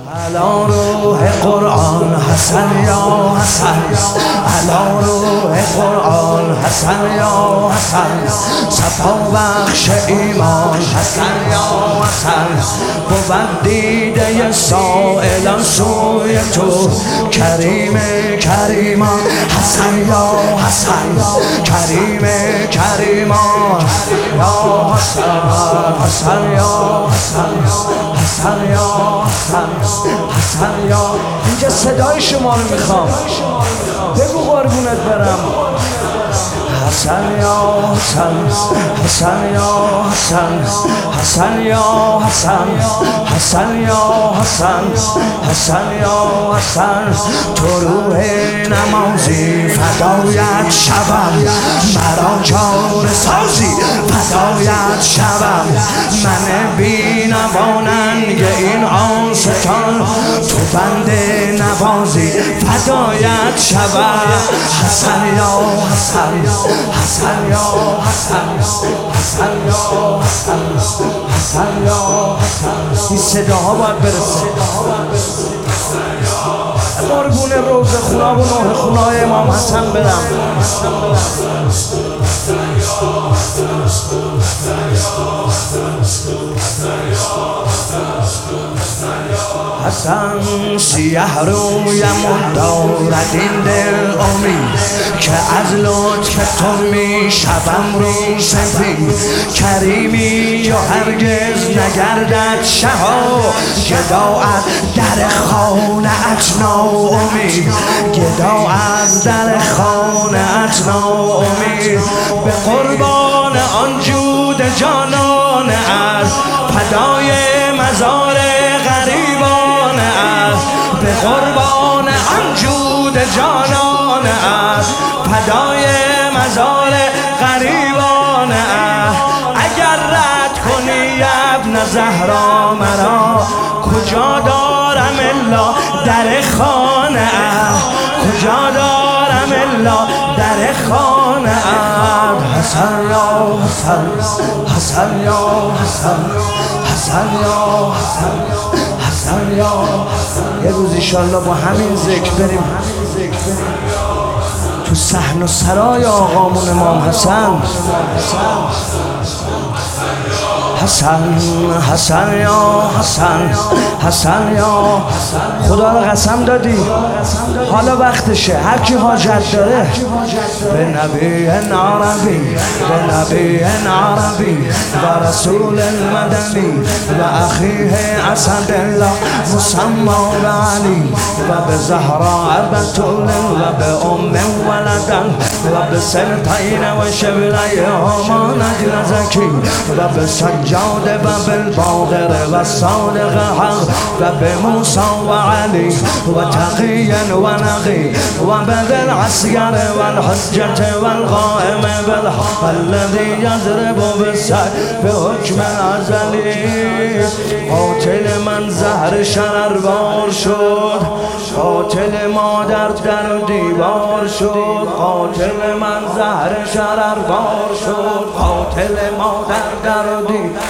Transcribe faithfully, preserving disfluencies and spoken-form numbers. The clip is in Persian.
علا روح قرآن حسن یا حسن، علا روح قرآن حسن یا حسن، صفا بخش ایمان حسن یا حسن، بود دیده سائلان سوی تو کریم کریمان حسن یا حسن، کریم کریمان یا حسن، حسن یا حسن، حسن یا حسن، حسن یا. اینجا صدای شما رو میخوام، بگو قربونت برم. حسن یا حسن، حسن یا حسن، حسن یا حسن، حسن یا حسن، حسن یا حسن. تو روح نمازی فدایت شوم، مرا چاره سازی فدایت شوم، من بی نواننگ این آستان تو بنده نوازی فدایت شوم. حسن یا حسن، حسن یا حسن، حسن یا حسن، حسن یا حسن. این صداها باید برسه. قربون روز خدا و نوح خدای امام حسن برم. حسن سیه رویم دارد این دل امید که از لطف تو می شوم رو سفید، کریمی و هرگز نگردد شها گدا از در خانه ات ناامید، گدا از در خانه ات ناامید. به قربان آن جود جانان از فدای مزار غریبان از، به قربان آن جود جانان از فدای مزار غریبان از. اگر رد کنی ابن زهرا مرا کجا دارم الا در خانه ات، کجا دارم الا در خانه ات. حسن یا حسن، حسن یا حسن، حسن یا حسن، حسن یا حسن. یه روز انشالله با همین ذکر بریم تو صحن و سرای آقامون امام حسن. حسن، حسن یا حسن، حسن یا. خدا رو قسم دادی حالا وقتشه، هر کی حاجت داره به نبی عربی، به نبی عربی و رسول المدنی و اخیه اسد الله مسمى علی و به زهرا بتول و به ام ولدن و به سنتین و شبلی همان نجل زکی و به سجاد و بالباقر و صادق حق و به موسی و علی و تقیا و نقی و بدل عسکر و الحجة و القائم بالحق الذي يضرب بالسيف به حکم ازلی. قاتل من زهر شرربار شد، قاتل مادر در و دیوار شد، قاتل من زهر شرربار شد، قاتل مادر در و دیوار